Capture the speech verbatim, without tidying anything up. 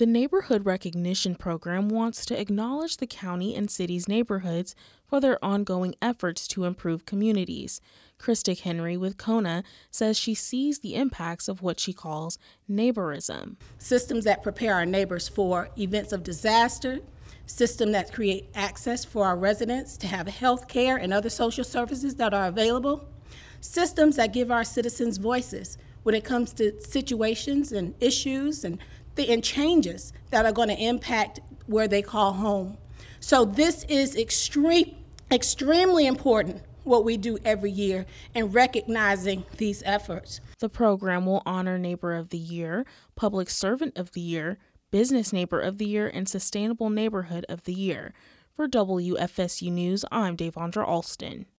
The Neighborhood Recognition Program wants to acknowledge the county and city's neighborhoods for their ongoing efforts to improve communities. Krista Henry with Kona says she sees the impacts of what she calls neighborism. Systems that prepare our neighbors for events of disaster, systems that create access for our residents to have health care and other social services that are available, systems that give our citizens voices when it comes to situations and issues and, the, and changes that are going to impact where they call home. So this is extreme, extremely important, what we do every year in recognizing these efforts. The program will honor Neighbor of the Year, Public Servant of the Year, Business Neighbor of the Year, and Sustainable Neighborhood of the Year. For W F S U News, I'm Davondra Alston.